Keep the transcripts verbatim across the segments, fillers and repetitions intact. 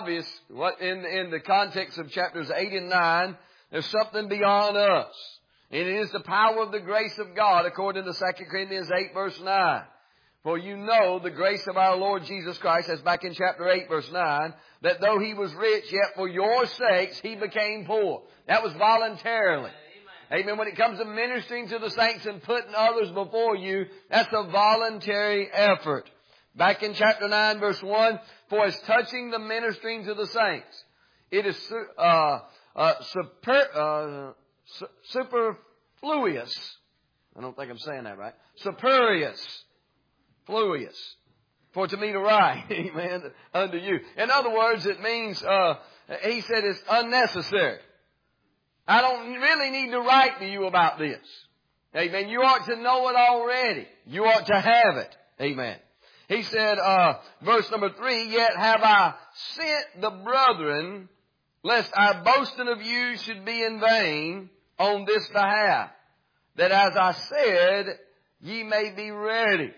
obvious what in, in the context of chapters eight and nine, there's something beyond us. And it is the power of the grace of God according to Second Corinthians eight verse nine. For you know the grace of our Lord Jesus Christ, as back in chapter eight verse nine, that though He was rich, yet for your sakes He became poor. That was voluntarily. Amen. Amen. When it comes to ministering to the saints and putting others before you, that's a voluntary effort. Back in chapter nine verse one, for as touching the ministering to the saints, it is uh, uh, super, uh, su- superfluous. I don't think I'm saying that right. Superious. Fluious. For to me to write, amen, unto you. In other words, it means, uh, he said it's unnecessary. I don't really need to write to you about this. Amen. You ought to know it already. You ought to have it. Amen. He said, uh, verse number three, yet have I sent the brethren, lest our boasting of you should be in vain on this behalf, that as I said, ye may be ready.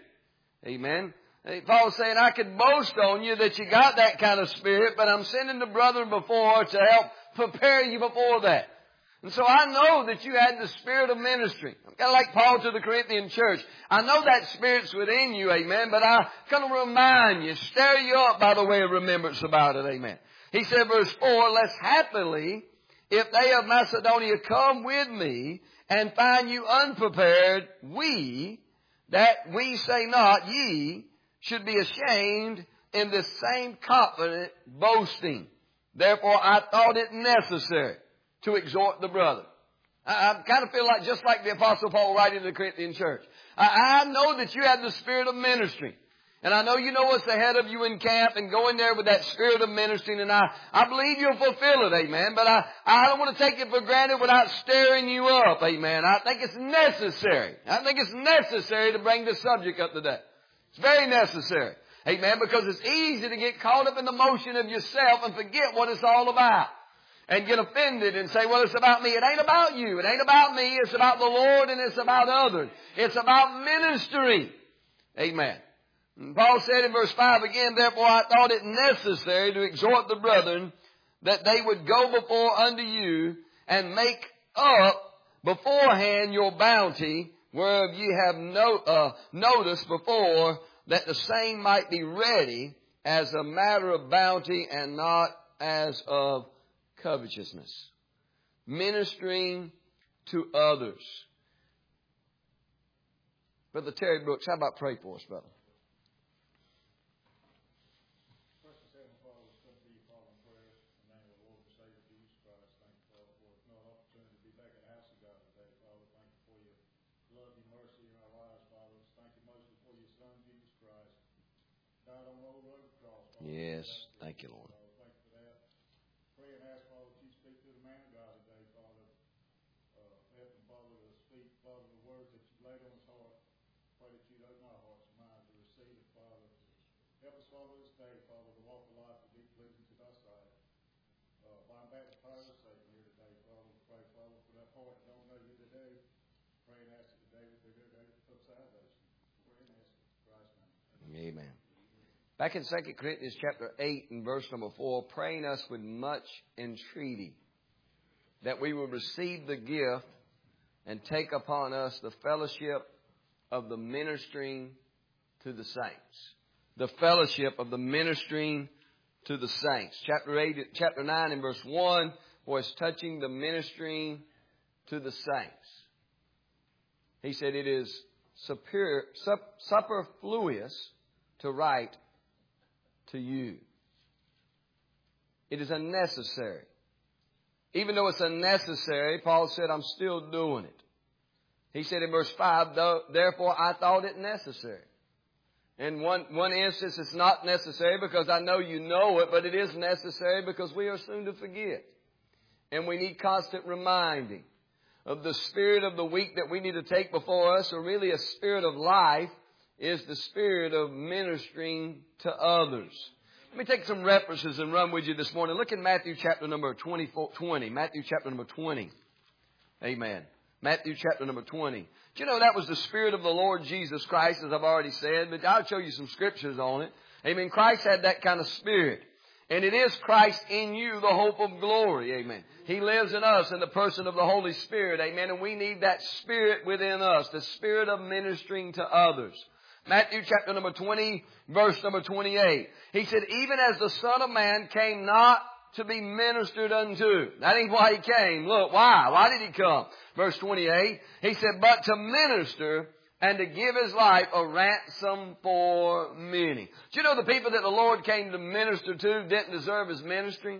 Amen. Paul's saying, I could boast on you that you got that kind of spirit, but I'm sending the brethren before to help prepare you before that. And so I know that you had the spirit of ministry. I'm kind of like Paul to the Corinthian church. I know that spirit's within you, amen, but I'm going to remind you, stir you up by the way of remembrance about it, amen. He said, verse four, lest happily, if they of Macedonia come with me and find you unprepared, we, that we say not, ye, should be ashamed in this same confident boasting. Therefore I thought it necessary to exhort the brother. I, I kind of feel like, just like the Apostle Paul writing to the Corinthian church. I, I know that you have the spirit of ministry. And I know you know what's ahead of you in camp and go in there with that spirit of ministering. And I, I believe you'll fulfill it, amen. But I, I don't want to take it for granted without stirring you up, amen. I think it's necessary. I think it's necessary to bring this subject up today. It's very necessary, amen, because it's easy to get caught up in the motion of yourself and forget what it's all about. And get offended and say, well, it's about me. It ain't about you. It ain't about me. It's about the Lord and it's about others. It's about ministry. Amen. And Paul said in verse five again, therefore I thought it necessary to exhort the brethren that they would go before unto you and make up beforehand your bounty, whereof ye have no, uh, noticed before, that the same might be ready as a matter of bounty and not as of covetousness. Ministering to others. Brother Terry Brooks, how about pray for us, brother? Yes, thank you, Lord. Pray and ask, Father, that you speak to the man of God today, Father. Uh, help him, Father, to speak, Father, the words that you've laid on his heart. Pray that you'd open our hearts and minds to receive it, Father. Help us, Father, this day, Father, to walk a life to be pleasing to thy sight. Uh, bind back the power of Satan here today, Father. Pray, Father, for that heart that don't know you today. Pray and ask it today with their day of salvation. Pray and ask it in Christ's name. Amen. Back in Second Corinthians chapter eight and verse number four, praying us with much entreaty that we will receive the gift and take upon us the fellowship of the ministering to the saints. The fellowship of the ministering to the saints. Chapter eight, chapter nine and verse one was touching the ministering to the saints. He said it is superior, superfluous to write to you. It is unnecessary. Even though it's unnecessary, Paul said, I'm still doing it. He said in verse five, therefore I thought it necessary. In one, one instance, it's not necessary because I know you know it, but it is necessary because we are soon to forget. And we need constant reminding of the spirit of the week that we need to take before us, or really a spirit of life, is the spirit of ministering to others. Let me take some references and run with you this morning. Look at Matthew chapter number twenty. Matthew chapter number twenty. Amen. Matthew chapter number twenty. Do you know that was the Spirit of the Lord Jesus Christ, as I've already said, but I'll show you some scriptures on it. Amen. Christ had that kind of spirit. And it is Christ in you, the hope of glory. Amen. He lives in us in the person of the Holy Spirit. Amen. And we need that Spirit within us, the Spirit of ministering to others. Matthew chapter number twenty, verse number twenty-eight. He said, even as the Son of Man came not to be ministered unto. That ain't why He came. Look, why? Why did He come? Verse twenty-eight. He said, but to minister and to give His life a ransom for many. Do you know the people that the Lord came to minister to didn't deserve His ministry?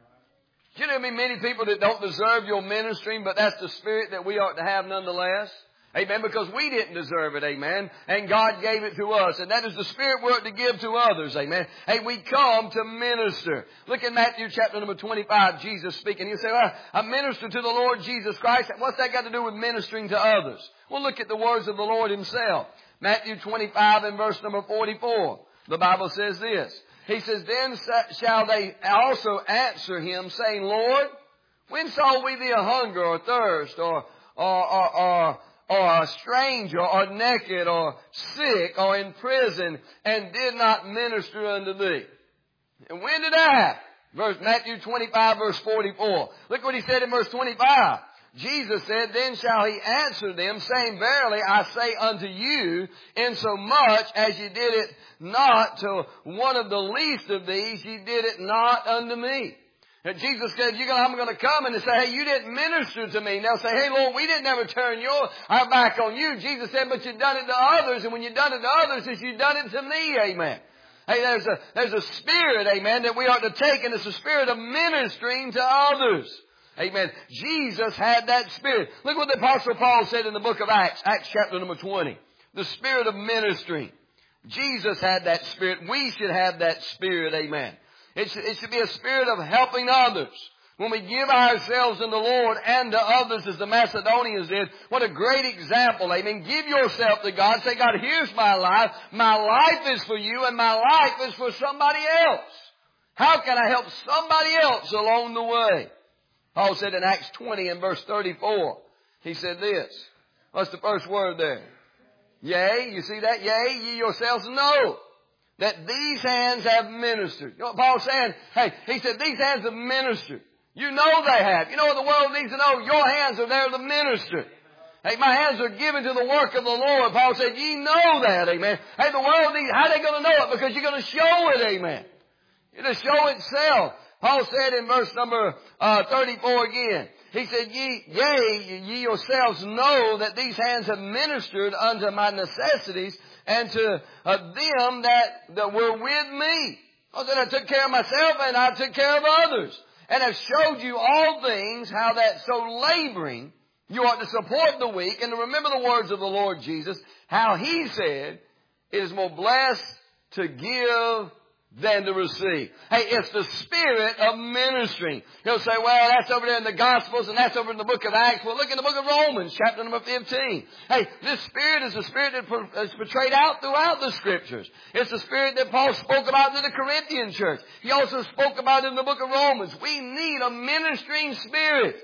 Do you know there many people that don't deserve your ministering, but that's the spirit that we ought to have nonetheless? Amen. Because we didn't deserve it. Amen. And God gave it to us. And that is the spirit we ought to give to others. Amen. Hey, we come to minister. Look at Matthew chapter number twenty-five, Jesus speaking. You say, well, I minister to the Lord Jesus Christ. What's that got to do with ministering to others? Well, look at the words of the Lord Himself. Matthew twenty-five and verse number forty-four. The Bible says this. He says, then shall they also answer Him, saying, Lord, when saw we Thee a hunger or thirst or, or, or, or, or a stranger or naked or sick or in prison and did not minister unto Thee? And when did that happen? Verse, Matthew twenty-five verse forty-four. Look what He said in verse twenty-five. Jesus said, then shall He answer them, saying, verily I say unto you, insomuch as ye did it not to one of the least of these, ye did it not unto me. And Jesus said, you're gonna, I'm going to come and say, hey, you didn't minister to me. And they'll say, hey, Lord, we didn't ever turn your, our back on you. Jesus said, but you've done it to others. And when you've done it to others, it's you've done it to me. Amen. Hey, there's a, there's a spirit, amen, that we ought to take, and it's a spirit of ministering to others. Amen. Jesus had that spirit. Look what the Apostle Paul said in the book of Acts, Acts chapter number twenty. The spirit of ministering. Jesus had that spirit. We should have that spirit. Amen. It should, it should be a spirit of helping others. When we give ourselves in the Lord and to others as the Macedonians did, what a great example. Amen. Give yourself to God. Say, God, here's my life. My life is for you and my life is for somebody else. How can I help somebody else along the way? Paul said in Acts twenty and verse thirty-four, he said this. What's the first word there? Yea, you see that? Yea, ye yourselves know that these hands have ministered. You know what Paul's saying? Hey, he said these hands have ministered. You know they have. You know what the world needs to know? Your hands are there to minister. Hey, my hands are given to the work of the Lord. Paul said, ye know that, amen. Hey, the world needs, how are they going to know it? Because you're going to show it, amen. It'll show itself. Paul said in verse number uh, thirty-four again, he said, ye, yea, ye yourselves know that these hands have ministered unto my necessities and to uh, them that, that were with me. I said, I took care of myself and I took care of others. And have showed you all things, how that so laboring you ought to support the weak. And to remember the words of the Lord Jesus, how He said, it is more blessed to give than to receive. Hey, it's the spirit of ministering. You'll say, well, that's over there in the Gospels and that's over in the book of Acts. Well, look in the book of Romans, chapter number fifteen. Hey, this spirit is the spirit that is portrayed out throughout the Scriptures. It's the spirit that Paul spoke about in the Corinthian church. He also spoke about it in the book of Romans. We need a ministering spirit.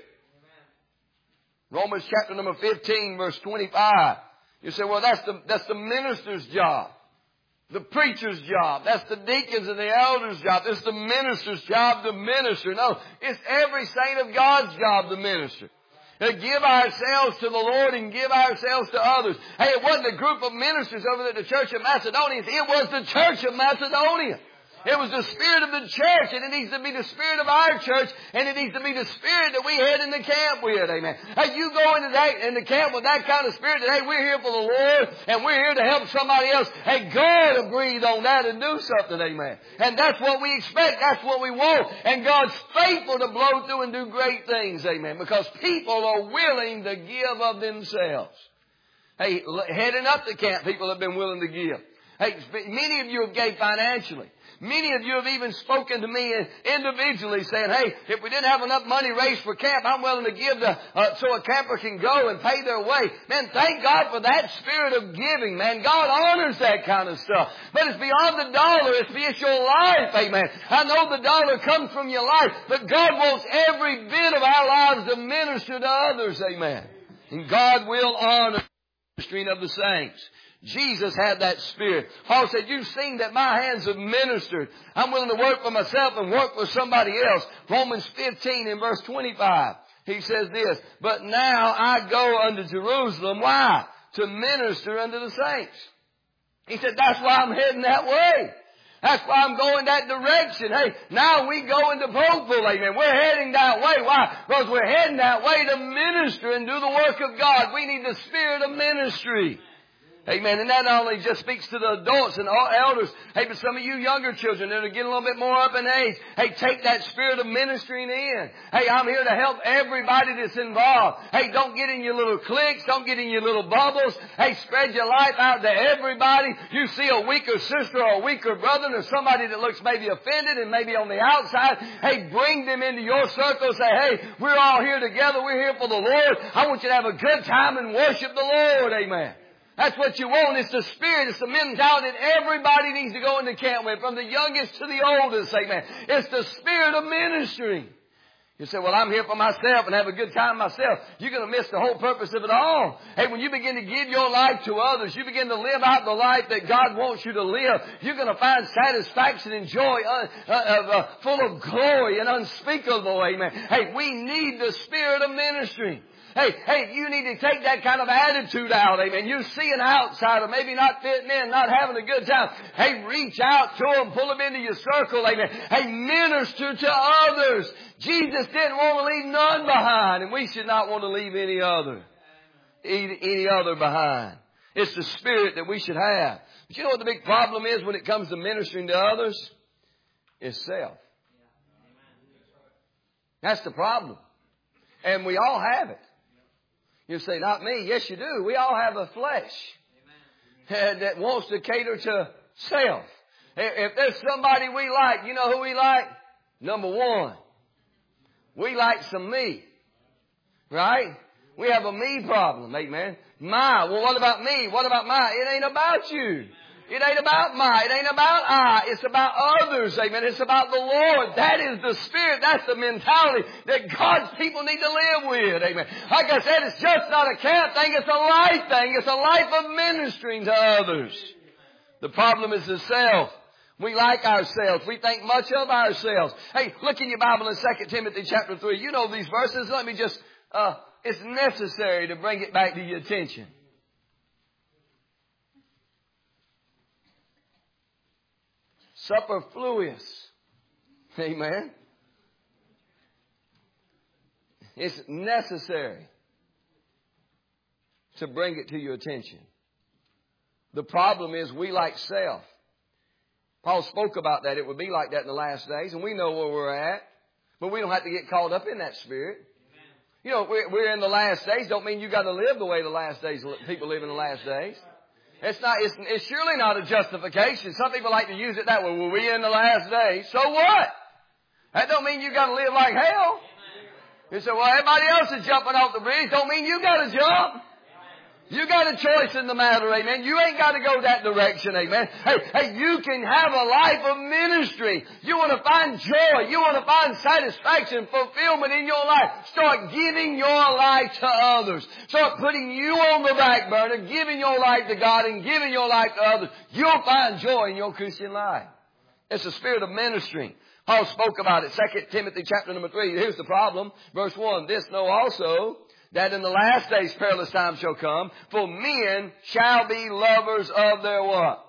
Amen. Romans chapter number fifteen, verse twenty-five. You say, well, that's the, that's the minister's job. The preacher's job. That's the deacon's and the elder's job. It's the minister's job to minister. No, it's every saint of God's job to minister. To give ourselves to the Lord and give ourselves to others. Hey, it wasn't a group of ministers over there at the Church of Macedonia. It was the Church of Macedonia. It was the spirit of the church, and it needs to be the spirit of our church, and it needs to be the spirit that we head in the camp with. Amen. Hey, you go into that in the camp with that kind of spirit that, hey, we're here for the Lord, and we're here to help somebody else. Hey, God will breathe on that and do something. Amen. And that's what we expect. That's what we want. And God's faithful to blow through and do great things. Amen. Because people are willing to give of themselves. Hey, heading up the camp, people have been willing to give. Hey, many of you have gave financially. Many of you have even spoken to me individually saying, hey, if we didn't have enough money raised for camp, I'm willing to give the, uh, so a camper can go and pay their way. Man, thank God for that spirit of giving, man. God honors that kind of stuff. But it's beyond the dollar. It's, it's your life, amen. I know the dollar comes from your life, but God wants every bit of our lives to minister to others, amen. And God will honor the ministering of the saints. Jesus had that spirit. Paul said, you've seen that my hands have ministered. I'm willing to work for myself and work for somebody else. Romans fifteen in verse twenty-five. He says this, but now I go unto Jerusalem. Why? To minister unto the saints. He said, that's why I'm heading that way. That's why I'm going that direction. Hey, now we go into Pokeville, amen. We're heading that way. Why? Because we're heading that way to minister and do the work of God. We need the spirit of ministry. Amen. And that not only just speaks to the adults and all elders. Hey, but some of you younger children that are getting a little bit more up in age. Hey, take that spirit of ministering in. Hey, I'm here to help everybody that's involved. Hey, don't get in your little cliques. Don't get in your little bubbles. Hey, spread your life out to everybody. You see a weaker sister or a weaker brother or somebody that looks maybe offended and maybe on the outside. Hey, bring them into your circle. Say, hey, we're all here together. We're here for the Lord. I want you to have a good time and worship the Lord. Amen. That's what you want. It's the spirit. It's the mentality that everybody needs to go into camp with, from the youngest to the oldest. Amen. It's the spirit of ministry. You say, well, I'm here for myself and have a good time myself. You're going to miss the whole purpose of it all. Hey, when you begin to give your life to others, you begin to live out the life that God wants you to live, you're going to find satisfaction and joy uh, uh, uh, full of glory and unspeakable. Amen. Hey, we need the spirit of ministry. Hey, hey, you need to take that kind of attitude out, amen. You see an outsider, maybe not fitting in, not having a good time. Hey, reach out to them, pull them into your circle, amen. Hey, minister to others. Jesus didn't want to leave none behind, and we should not want to leave any other, any, any other behind. It's the spirit that we should have. But you know what the big problem is when it comes to ministering to others? It's self. That's the problem. And we all have it. You say, not me. Yes, you do. We all have a flesh Amen. That wants to cater to self. If there's somebody we like, you know who we like? Number one, we like some me. Right? We have a me problem, amen. My. Well, what about me? What about my? It ain't about you. It ain't about my. It ain't about I. It's about others. Amen. It's about the Lord. That is the spirit. That's the mentality that God's people need to live with. Amen. Like I said, it's just not a camp thing. It's a life thing. It's a life of ministering to others. The problem is the self. We like ourselves. We think much of ourselves. Hey, look in your Bible in Second Timothy chapter three. You know these verses. Let me just, uh, it's necessary to bring it back to your attention. Superfluous. Amen. It's necessary to bring it to your attention. The problem is we like self. Paul spoke about that. It would be like that in the last days, and we know where we're at. But we don't have to get caught up in that spirit. Amen. You know, we're, we're in the last days. Don't mean you got to live the way the last days people live in the last days. It's not. It's, it's surely not a justification. Some people like to use it that way. Well, we're in the last days. So what? That don't mean you got to live like hell. You say, well, everybody else is jumping off the bridge. Don't mean you got to jump. You got a choice in the matter, amen. You ain't got to go that direction, amen. Hey, hey, you can have a life of ministry. You want to find joy. You want to find satisfaction, fulfillment in your life. Start giving your life to others. Start putting you on the back burner, giving your life to God and giving your life to others. You'll find joy in your Christian life. It's the spirit of ministry. Paul spoke about it. Second Timothy chapter number three. Here's the problem. Verse one. This know also, that in the last days perilous times shall come, for men shall be lovers of their what?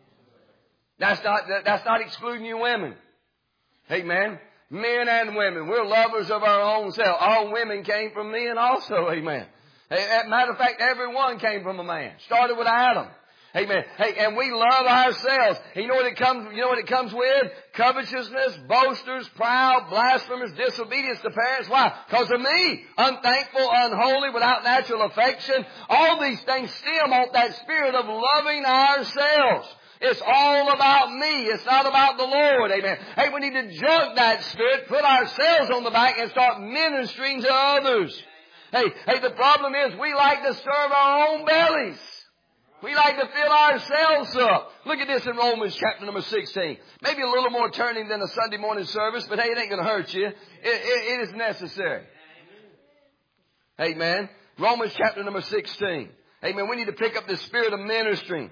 That's not, that's not excluding you women. Amen. Men and women. We're lovers of our own self. All women came from men also. Amen. As a matter of fact, everyone came from a man. Started with Adam. Amen. Hey, and we love ourselves. And you know what it comes, you know what it comes with? Covetousness, boasters, proud, blasphemers, disobedience to parents. Why? Because of me. Unthankful, unholy, without natural affection. All these things stem off that spirit of loving ourselves. It's all about me. It's not about the Lord. Amen. Hey, we need to junk that spirit, put ourselves on the back and start ministering to others. Hey, hey, the problem is we like to serve our own bellies. We like to fill ourselves up. Look at this in Romans chapter number sixteen. Maybe a little more turning than a Sunday morning service, but hey, it ain't going to hurt you. It, it, it is necessary. Amen. Romans chapter number sixteen. Amen. We need to pick up the spirit of ministering.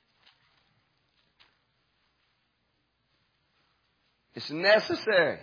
It's necessary.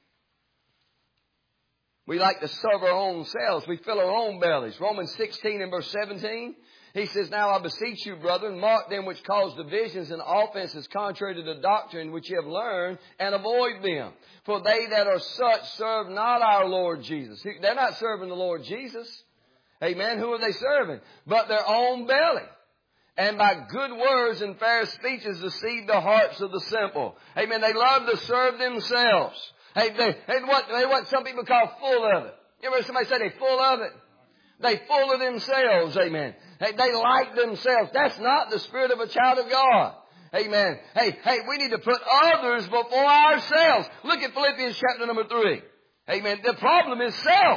We like to serve our own selves. We fill our own bellies. Romans sixteen and verse seventeen. He says, now I beseech you, brethren, mark them which cause divisions and offenses contrary to the doctrine which you have learned, and avoid them. For they that are such serve not our Lord Jesus. They're not serving the Lord Jesus. Amen. Who are they serving? But their own belly. And by good words and fair speeches deceive the hearts of the simple. Amen. They love to serve themselves. Hey, they, they, what, they what some people call full of it. You ever heard somebody say they're full of it? They full of themselves. Amen. Hey, they like themselves. That's not the spirit of a child of God. Amen. Hey, hey, we need to put others before ourselves. Look at Philippians chapter number three. Amen. The problem is self.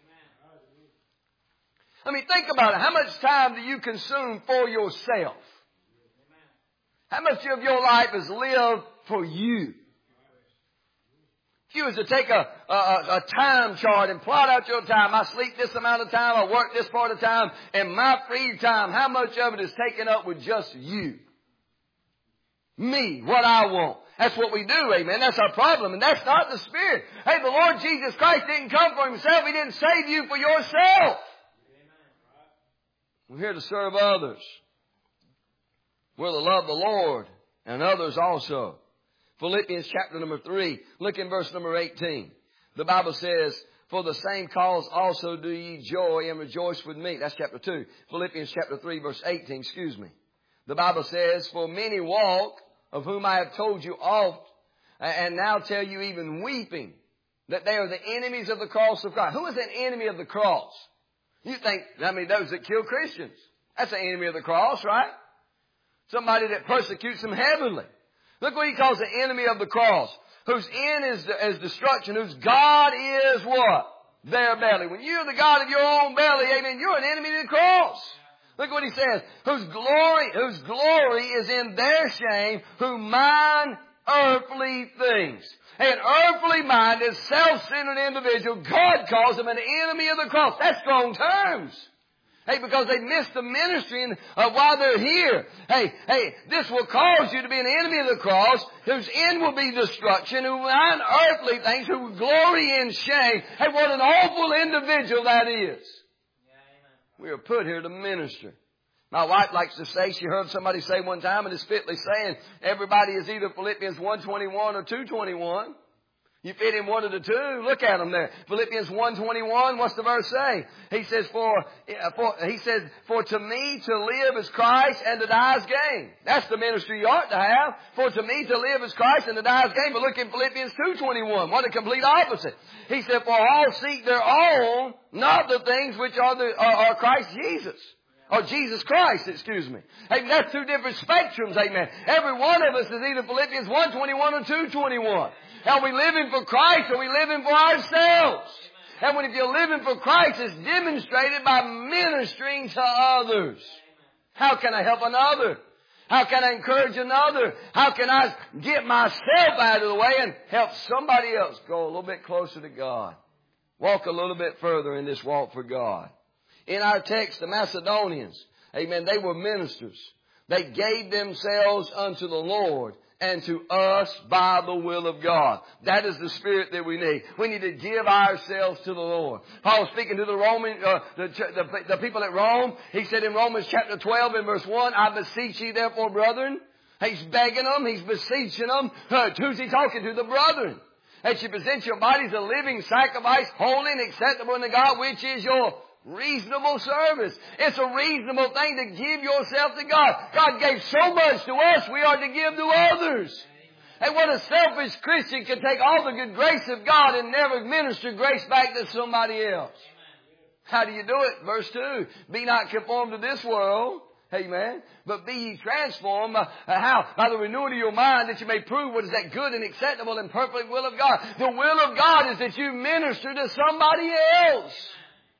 I mean, think about it. How much time do you consume for yourself? How much of your life is lived for you? If you was to take a, a, a time chart and plot out your time, I sleep this amount of time, I work this part of time, and my free time, how much of it is taken up with just you? Me, what I want. That's what we do, amen. That's our problem, and that's not the Spirit. Hey, the Lord Jesus Christ didn't come for Himself. He didn't save you for yourself. We're here to serve others. We're to love the Lord and others also. Philippians chapter number three. Look in verse number eighteen. The Bible says, for the same cause also do ye joy and rejoice with me. That's chapter two. Philippians chapter three verse eighteen, excuse me. The Bible says, for many walk, of whom I have told you oft, and now tell you even weeping, that they are the enemies of the cross of Christ. Who is an enemy of the cross? You think, I mean, those that kill Christians. That's an enemy of the cross, right? Somebody that persecutes them heavily. Look what he calls the enemy of the cross. Whose end is, is destruction. Whose God is what? Their belly. When you're the God of your own belly, amen, you're an enemy of the cross. Look what he says. Whose glory, whose glory is in their shame, who mind earthly things. An earthly minded, self-centered individual, God calls them an enemy of the cross. That's strong terms. Hey, because they missed the ministry uh, while they're here. Hey, hey, this will cause you to be an enemy of the cross, whose end will be destruction, who mind earthly things, who glory in shame. Hey, what an awful individual that is. Yeah, we are put here to minister. My wife likes to say, she heard somebody say one time, and is fitly saying, everybody is either Philippians one twenty-one or two twenty-one. You fit in one of the two. Look at them there. Philippians one twenty-one. What's the verse say? He says, "For, for he says, for to me to live is Christ, and to die is gain." That's the ministry you ought to have. For to me to live is Christ, and to die is gain. But look in Philippians two twenty-one. What a complete opposite. He said, "For all seek their own, not the things which are the are, are Christ Jesus." Or Jesus Christ, excuse me. Hey, that's two different spectrums, amen. Every one of us is either Philippians one twenty-one or two twenty-one. Are we living for Christ or are we living for ourselves? And when if you're living for Christ, it's demonstrated by ministering to others. How can I help another? How can I encourage another? How can I get myself out of the way and help somebody else go a little bit closer to God? Walk a little bit further in this walk for God. In our text, the Macedonians, amen, they were ministers. They gave themselves unto the Lord and to us by the will of God. That is the spirit that we need. We need to give ourselves to the Lord. Paul speaking to the Roman, uh, the, the, the people at Rome, he said in Romans chapter twelve and verse one, "I beseech ye therefore, brethren." He's begging them. He's beseeching them. Uh, who's he talking to? The brethren. That you present your bodies a living sacrifice, holy and acceptable unto God, which is your reasonable service. It's a reasonable thing to give yourself to God. God gave so much to us, we are to give to others. And what a selfish Christian can take all the good grace of God and never minister grace back to somebody else. How do you do it? Verse two, "Be not conformed to this world." Amen. "But be ye transformed." Uh, how? By the renewing of your mind, that you may prove what is that good and acceptable and perfect will of God. The will of God is that you minister to somebody else.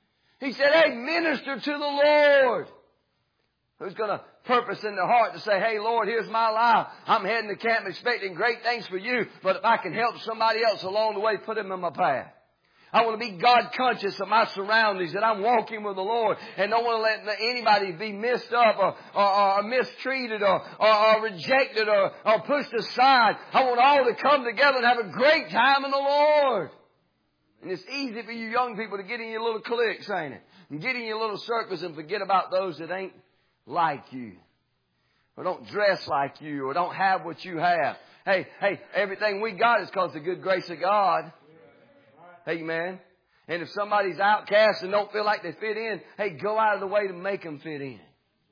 He said, hey, minister to the Lord. Who's going to purpose in their heart to say, hey, Lord, here's my life. I'm heading to camp expecting great things for you. But if I can help somebody else along the way, put them in my path. I want to be God conscious of my surroundings, that I'm walking with the Lord, and don't want to let anybody be messed up or, or, or mistreated or, or, or rejected or, or pushed aside. I want all to come together and have a great time in the Lord. And it's easy for you young people to get in your little cliques, ain't it? And get in your little circles and forget about those that ain't like you, or don't dress like you, or don't have what you have. Hey, hey, everything we got is because of the good grace of God. Amen. And if somebody's outcast and don't feel like they fit in, hey, go out of the way to make them fit in.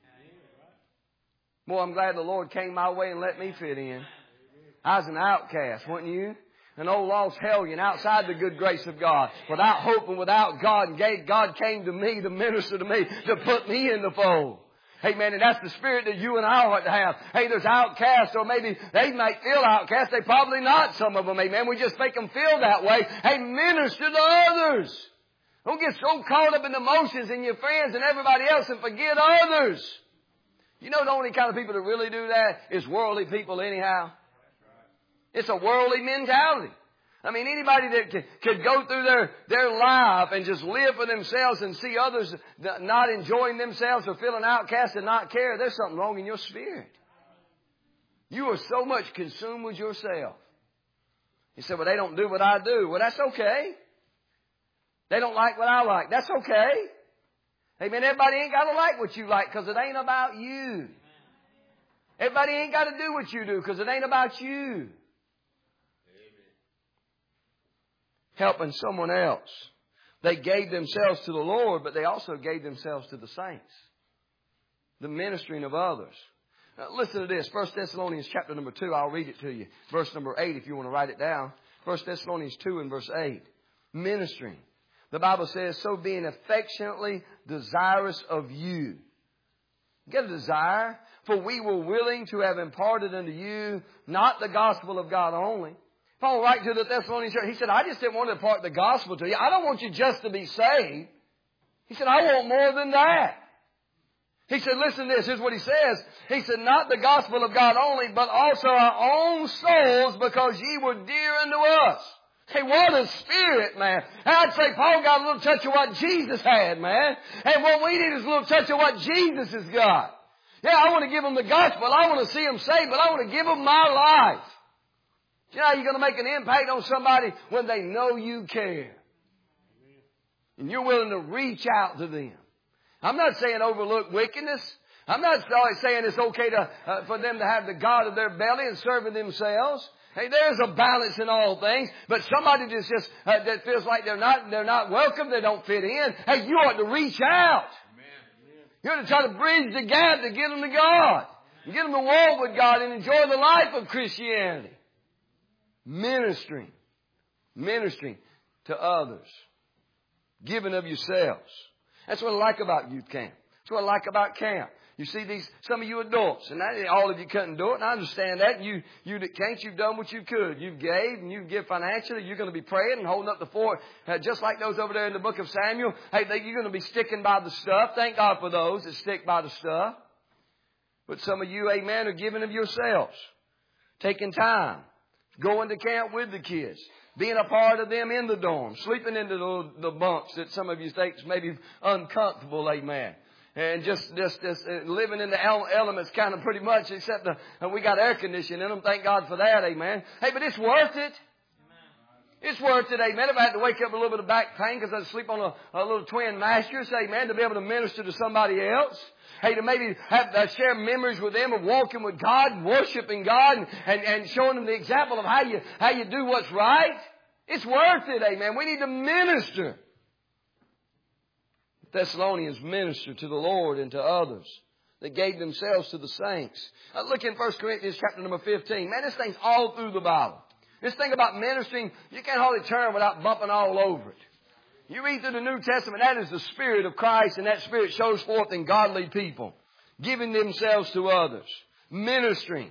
Boy, I'm glad the Lord came my way and let me fit in. I was an outcast, wasn't you? An old lost hellion outside the good grace of God, without hope and without God. And God came to me to minister to me, to put me in the fold. Amen. And that's the spirit that you and I ought to have. Hey, there's outcasts, or maybe they might feel outcast. They probably not, some of them. Amen. We just make them feel that way. Hey, minister to others. Don't get so caught up in the emotions and your friends and everybody else and forget others. You know the only kind of people that really do that is worldly people anyhow. It's a worldly mentality. I mean, anybody that could, could go through their, their life and just live for themselves and see others not enjoying themselves or feeling outcast and not care, there's something wrong in your spirit. You are so much consumed with yourself. You say, well, they don't do what I do. Well, that's okay. They don't like what I like. That's okay. Amen. Everybody ain't got to like what you like because it ain't about you. Everybody ain't got to do what you do because it ain't about you. Helping someone else. They gave themselves to the Lord, but they also gave themselves to the saints. The ministering of others. Now, listen to this. First Thessalonians chapter number two. I'll read it to you. Verse number eight if you want to write it down. First Thessalonians two and verse eight. Ministering. The Bible says, so being affectionately desirous of you. Get a desire. For we were willing to have imparted unto you not the gospel of God only. Paul writes to the Thessalonians church, he said, I just didn't want to impart the gospel to you. I don't want you just to be saved. He said, I want more than that. He said, listen to this. Here's what he says. He said, not the gospel of God only, but also our own souls, because ye were dear unto us. Hey, what a spirit, man. I'd say Paul got a little touch of what Jesus had, man. And what we need is a little touch of what Jesus has got. Yeah, I want to give them the gospel. I want to see them saved, but I want to give them my life. You know how you're going to make an impact on somebody? When they know you care. And you're willing to reach out to them. I'm not saying overlook wickedness. I'm not saying it's okay to, uh, for them to have the God of their belly and serving themselves. Hey, there's a balance in all things. But somebody that's just, uh, that feels like they're not, they're not welcome, they don't fit in. Hey, you ought to reach out. Amen. You ought to try to bridge the gap to get them to God. And get them to walk with God and enjoy the life of Christianity. Ministering. Ministering to others. Giving of yourselves. That's what I like about youth camp. That's what I like about camp. You see these, some of you adults, and that, all of you couldn't do it, and I understand that. You, you that can't, you've done what you could. You've gave, and you give financially. You're going to be praying and holding up the fort, uh, just like those over there in the book of Samuel. Hey, they, you're going to be sticking by the stuff. Thank God for those that stick by the stuff. But some of you, amen, are giving of yourselves. Taking time. Going to camp with the kids. Being a part of them in the dorm. Sleeping into the, the bunks that some of you think is maybe uncomfortable, amen. And just, just, just living in the elements kind of pretty much, except the, and we got air conditioning in them. Thank God for that, amen. Hey, but it's worth it. It's worth it, amen. If I had to wake up a little bit of back pain because I sleep on a, a little twin mattress, amen, to be able to minister to somebody else. Hey, to maybe have, uh, share memories with them of walking with God, worshiping God, and, and, and showing them the example of how you, how you do what's right. It's worth it, amen. We need to minister. The Thessalonians ministered to the Lord and to others. They gave themselves to the saints. Uh, look in First Corinthians chapter number fifteen. Man, this thing's all through the Bible. This thing about ministering, you can't hardly turn without bumping all over it. You read through the New Testament, that is the Spirit of Christ, and that Spirit shows forth in godly people, giving themselves to others, ministering.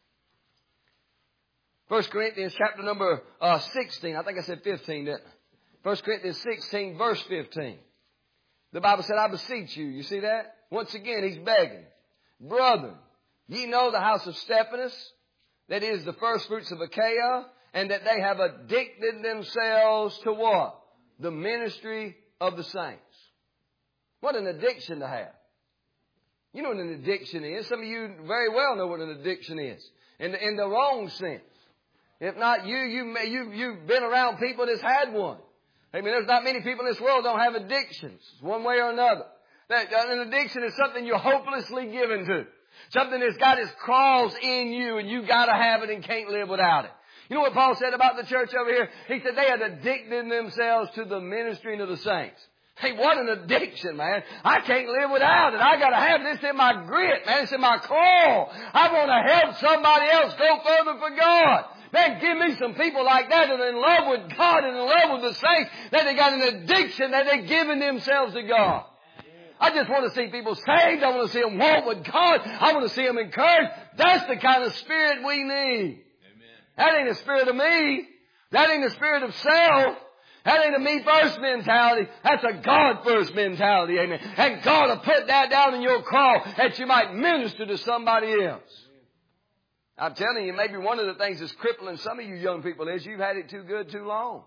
First Corinthians chapter number uh, sixteen, I think I said fifteen, didn't I? First Corinthians sixteen, verse fifteen. The Bible said, I beseech you. You see that? Once again, he's begging. Brethren, ye know the house of Stephanas, that is the first fruits of Achaia, and that they have addicted themselves to what? the ministry of the saints. What an addiction to have. You know what an addiction is. Some of you very well know what an addiction is. In the, in the wrong sense. If not you, you, you, you've been around people that's had one. I mean, there's not many people in this world don't have addictions, one way or another. That, an addiction is something you're hopelessly given to. Something that's got its claws in you and you gotta have it and can't live without it. You know what Paul said about the church over here? He said they had addicted themselves to the ministering of the saints. Hey, what an addiction, man. I can't live without it. I gotta have this in my grit, man. It's in my claw. I want to help somebody else go further for God. Man, give me some people like that that are in love with God and in love with the saints, that they got an addiction, that they're giving themselves to God. I just want to see people saved. I want to see them walk with God. I want to see them encouraged. That's the kind of spirit we need. Amen. That ain't the spirit of me. That ain't the spirit of self. That ain't a me first mentality. That's a God first mentality. Amen. And God will put that down in your craw that you might minister to somebody else. I'm telling you, maybe one of the things that's crippling some of you young people is you've had it too good too long.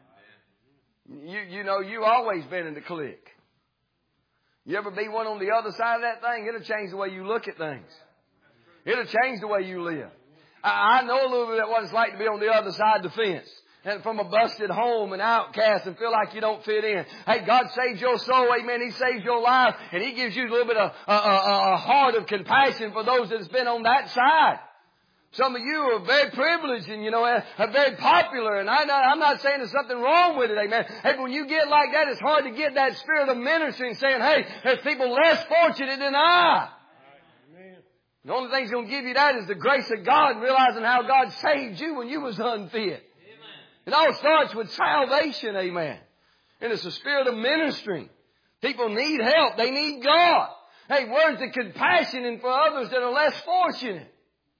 You, you know, you've always been in the clique. You ever be one on the other side of that thing, it'll change the way you look at things. It'll change the way you live. I, I know a little bit of what it's like to be on the other side of the fence. And from a busted home and outcast and feel like you don't fit in. Hey, God saves your soul, amen. He saves your life. And He gives you a little bit of a, a, a heart of compassion for those that's been on that side. Some of you are very privileged and, you know, are very popular. And I, I'm not saying there's something wrong with it, amen. Hey, when you get like that, it's hard to get that spirit of ministry and saying, hey, there's people less fortunate than I. Amen. The only thing that's going to give you that is the grace of God and realizing how God saved you when you was unfit. It all starts with salvation, amen. And it's a spirit of ministry. People need help. They need God. Hey, words of compassion and for others that are less fortunate.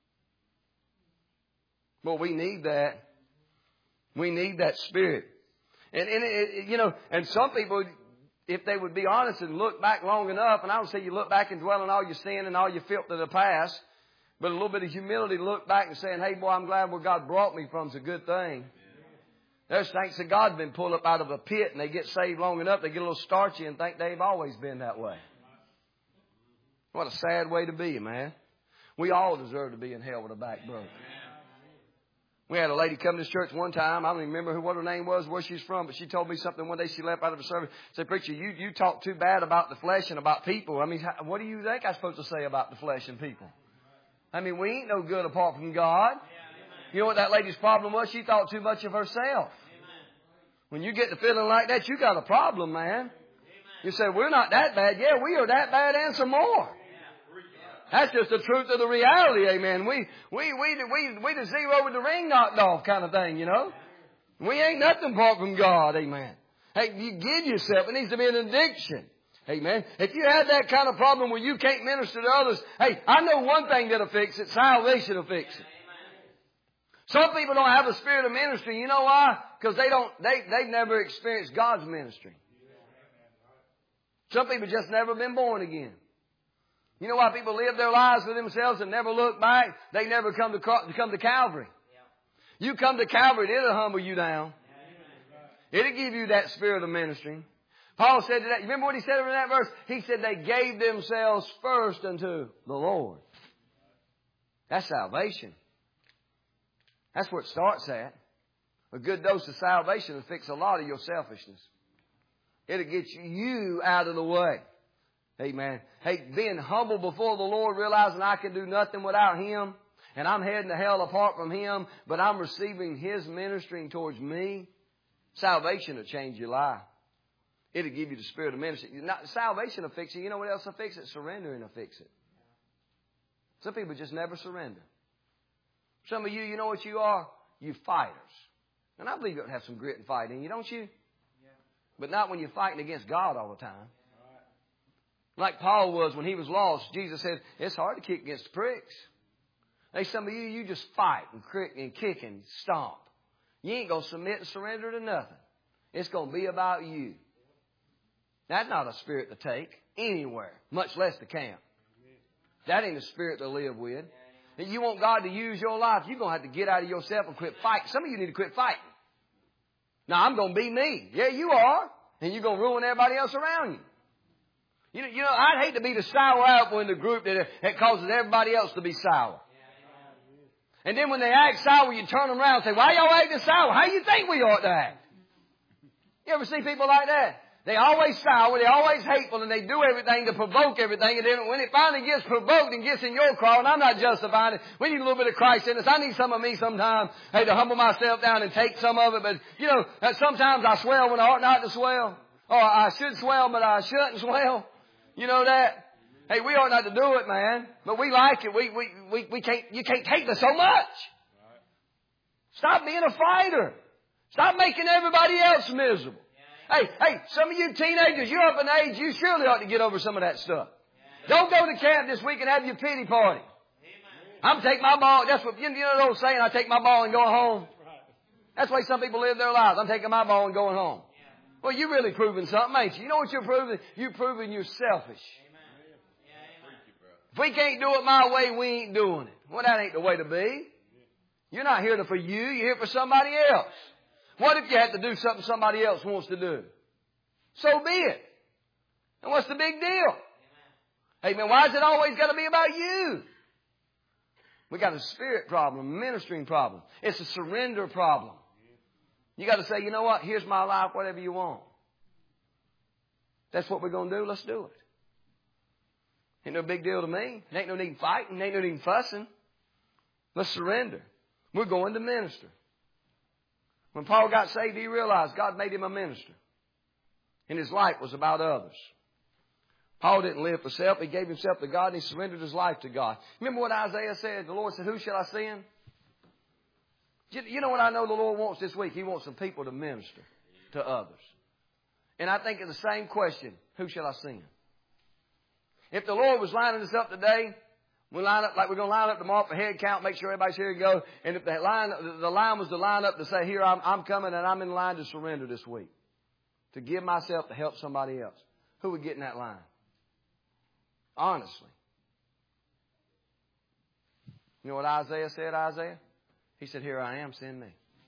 Well, we need that. We need that spirit. And, and it, you know, and some people, if they would be honest and look back long enough, and I would say you look back and dwell on all your sin and all your filth of the past, but a little bit of humility to look back and saying, hey, boy, I'm glad where God brought me from is a good thing. There's saints that God's been pulled up out of a pit and they get saved long enough, they get a little starchy and think they've always been that way. What a sad way to be, man. We all deserve to be in hell with a back broken. We had a lady come to this church one time. I don't even remember who, what her name was, where she's from, but she told me something one day. She left out of the service. Said, preacher, you, you talk too bad about the flesh and about people. I mean, what do you think I'm supposed to say about the flesh and people? I mean, we ain't no good apart from God. You know what that lady's problem was? She thought too much of herself. When you get to feeling like that, you got a problem, man. You say, we're not that bad. Yeah, we are that bad and some more. That's just the truth of the reality, amen. We, we, we, we, we the zero with the ring knocked off kind of thing, you know. We ain't nothing apart from God, amen. Hey, you give yourself. It needs to be an addiction. Amen. If you have that kind of problem where you can't minister to others, hey, I know one thing that'll fix it. Salvation will fix it. Some people don't have a spirit of ministry. You know why? Because they don't, they, they've never experienced God's ministry. Some people just never been born again. You know why people live their lives for themselves and never look back? They never come to, come to Calvary. You come to Calvary, it'll humble you down. It'll give you that spirit of ministry. Paul said that. You remember what he said in that verse? He said they gave themselves first unto the Lord. That's salvation. That's where it starts at. A good dose of salvation will fix a lot of your selfishness. It'll get you out of the way. Amen. Hey, being humble before the Lord, realizing I can do nothing without Him, and I'm heading to hell apart from Him, but I'm receiving His ministering towards me. Salvation will change your life. It'll give you the spirit of ministry. Not, salvation will fix it. You know what else will fix it? Surrendering will fix it. Some people just never surrender. Some of you, you know what you are? You fighters. And I believe you have some grit and fight in you, don't you? Yeah. But not when you're fighting against God all the time. Like Paul was when he was lost. Jesus said, it's hard to kick against the pricks. Hey, some of you, you just fight and kick and kick and stomp. You ain't going to submit and surrender to nothing. It's going to be about you. That's not a spirit to take anywhere, much less to camp. That ain't a spirit to live with. If you want God to use your life, you're going to have to get out of yourself and quit fighting. Some of you need to quit fighting. Now, I'm going to be me. Yeah, you are. And you're going to ruin everybody else around you. You know, you know, I'd hate to be the sour apple in the group that, that causes everybody else to be sour. And then when they act sour, you turn them around and say, why y'all acting sour? How do you think we ought to act? You ever see people like that? They always sour, they always hateful, and they do everything to provoke everything. And then when it finally gets provoked and gets in your craw, and I'm not justifying it, we need a little bit of Christ in us. I need some of me sometimes, hey, to humble myself down and take some of it. But, you know, sometimes I swell when I ought not to swell. Or I should swell, but I shouldn't swell. You know that? Hey, we ought not to do it, man. But we like it. We, we, we, we can't, you can't take us so much. Stop being a fighter. Stop making everybody else miserable. Hey, hey, some of you teenagers, you're up in age, you surely ought to get over some of that stuff. Don't go to camp this week and have your pity party. I'm taking my ball. That's what, you know the old saying, I take my ball and go home. That's the way some people live their lives. I'm taking my ball and going home. Well, you're really proving something, ain't you? You know what you're proving? You're proving you're selfish. If we can't do it my way, we ain't doing it. Well, that ain't the way to be. You're not here for you. You're here for somebody else. What if you had to do something somebody else wants to do? So be it. And what's the big deal? Amen. Why is it always got to be about you? We got a spirit problem, a ministering problem. It's a surrender problem. You got to say, you know what? Here's my life, whatever you want. That's what we're going to do. Let's do it. Ain't no big deal to me. It ain't no need fighting. Ain't no need fussing. Let's surrender. We're going to minister. When Paul got saved, he realized God made him a minister. And his life was about others. Paul didn't live for self. He gave himself to God and he surrendered his life to God. Remember what Isaiah said? The Lord said, who shall I send? You know what I know the Lord wants this week? He wants some people to minister to others. And I think it's the same question. Who shall I send? If the Lord was lining us up today, we line up like we're going to line up tomorrow for head count, make sure everybody's here to go. And if the line, the line was to line up to say, here, I'm, I'm coming and I'm in line to surrender this week. To give myself to help somebody else. Who would get in that line? Honestly. You know what Isaiah said, Isaiah? He said, here I am, send me.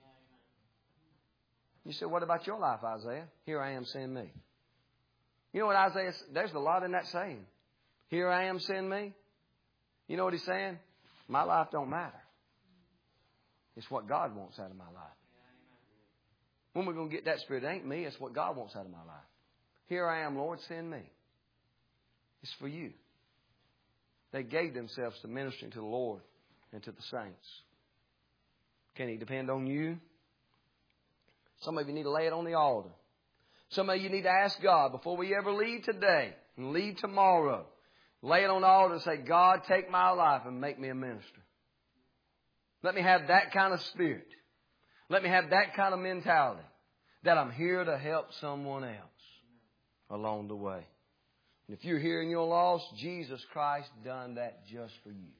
You said, what about your life, Isaiah? Here I am, send me. You know what Isaiah said? There's a lot in that saying. Here I am, send me. You know what he's saying? My life don't matter. It's what God wants out of my life. When we're going to get that spirit, it ain't me. It's what God wants out of my life. Here I am, Lord, send me. It's for you. They gave themselves to ministering to the Lord and to the saints. Can He depend on you? Some of you need to lay it on the altar. Some of you need to ask God before we ever leave today and leave tomorrow. Lay it on the altar and say, God, take my life and make me a minister. Let me have that kind of spirit. Let me have that kind of mentality that I'm here to help someone else along the way. And if you're here and you're lost, Jesus Christ done that just for you.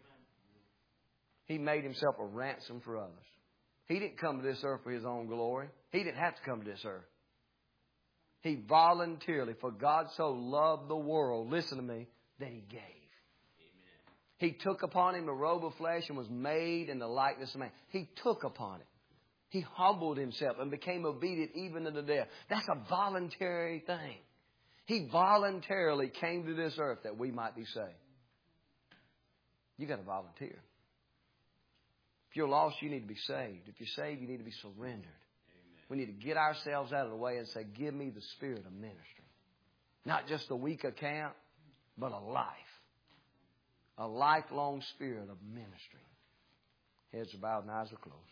He made Himself a ransom for others. He didn't come to this earth for His own glory. He didn't have to come to this earth. He voluntarily, for God so loved the world, listen to me, that He gave. Amen. He took upon Him the robe of flesh and was made in the likeness of man. He took upon it. He humbled Himself and became obedient even unto death. That's a voluntary thing. He voluntarily came to this earth that we might be saved. You got to volunteer. If you're lost, you need to be saved. If you're saved, you need to be surrendered. Amen. We need to get ourselves out of the way and say, give me the spirit of ministry. Not just a week of camp, but a life. A lifelong spirit of ministry. Heads are bowed and eyes are closed.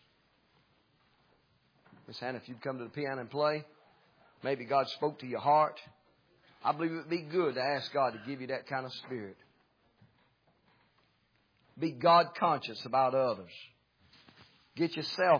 Miss Hannah, if you'd come to the piano and play, maybe God spoke to your heart. I believe it would be good to ask God to give you that kind of spirit. Be God conscious about others. Get yourself